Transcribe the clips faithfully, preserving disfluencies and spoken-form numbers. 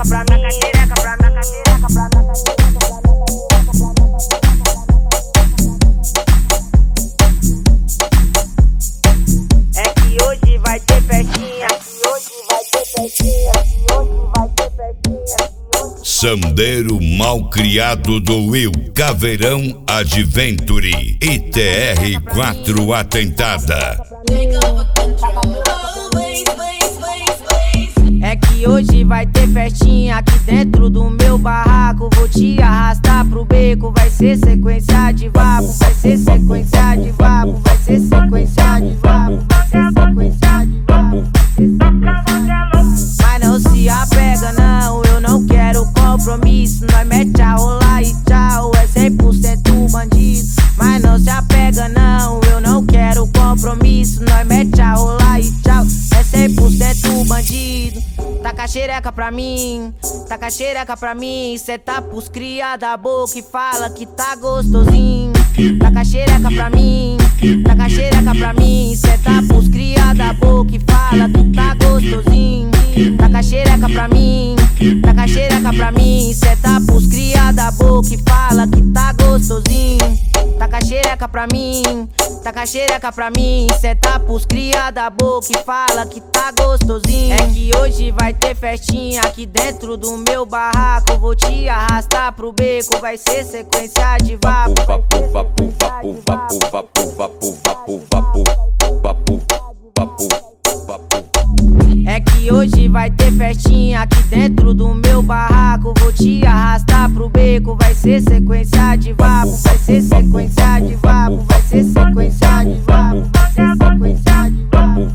xereca pra mim, xereca pra mim, xereca pra mim. É que hoje vai ter festinha, que hoje vai ter festinha, que hoje vai ter festinha. Sandeiro Malcriado do Will Caveirão Adventure I T R quatro Atentada. É que hoje vai ter festinha aqui dentro do meu barraco. Vou te arrastar pro beco, vai ser sequência de vapo, vai ser sequência de vapo, vai ser sequência de vapo, vai ser sequência de vapo. Mas não se apega não, eu não quero compromisso. Nós mete a rolar e tchau, é cem por cento bandido. Mas não se apega não, eu não quero compromisso. Nós mete a rolar e tchau, é cem por cento bandido. Taca a xereca pra mim, taca a xereca pra mim. Cê tá pros cria da boca e fala que tá gostosinho. Taca a xereca pra mim, taca a xereca pra mim. Cê tá pros cria da boca e fala que tá gostosinho. Taca a xereca pra mim, taca a xereca pra mim. Cê tá pros cria da boca e fala que tá gostosinho. Taca a xereca pra mim, taca a xereca pra mim. Cê tá pros cria da boca e fala que tá gostosinho. É que hoje vai ter festinha aqui dentro do meu barraco. Vou te arrastar pro beco, vai ser sequência de vapo. Vapo, vapo, vapo, vapo, vapo, vapo, vapo, vapo, vapo, vapo, vapo. É que hoje vai ter festinha aqui dentro do meu barraco. Vou te arrastar pro beco, vai ser sequência de vapo, vai ser sequência de vapo, vai ser sequência de vapo, vai ser sequência de vapo.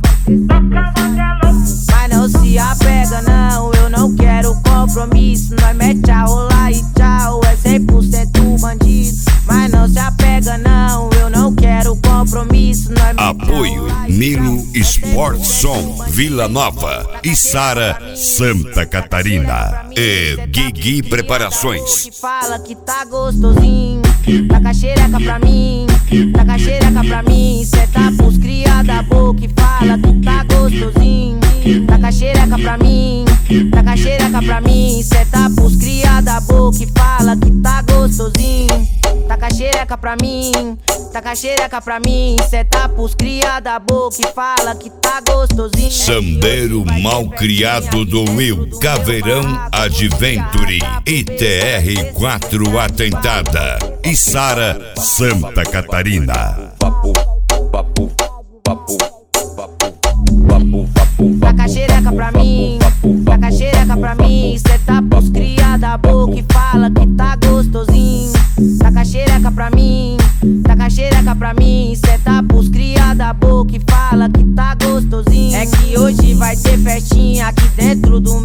Mas não se apega não, eu não quero compromisso. Nós mete a rolar e tchau, é cem por cento bandido. Mas não se apega não, eu não quero compromisso. Nós Apoio Nilo Sportson Vila Nova e Sara Santa Catarina e Guigui Preparações. Que fala que tá gostosinho. Taca a xereca pra mim, taca a xereca pra mim. Cê tá pros cria da boca e fala que tá gostosinho. Taca a xereca pra mim, taca a xereca pra mim. Cê tá pros cria da boca e fala que tá gostosinho. Taca a xereca pra mim, taca a xereca pra mim. Cê tá pros cria da boca e fala que tá gostosinho. Sandeiro Malcriado do Will Caveirão Adventure I T R quatro Atentada e Sara Santa Catarina. Vapo, vapo, vapo, vapo, vapo, vapo. Taca a xereca pra mim, taca a xereca pra mim. Cê tá pros cria da boca e fala que tá gostosinho. Taca a xereca pra mim, taca a xereca pra mim. Cê tá pros cria da boca e fala que tá gostosinho. É que hoje vai ter festinha aqui dentro do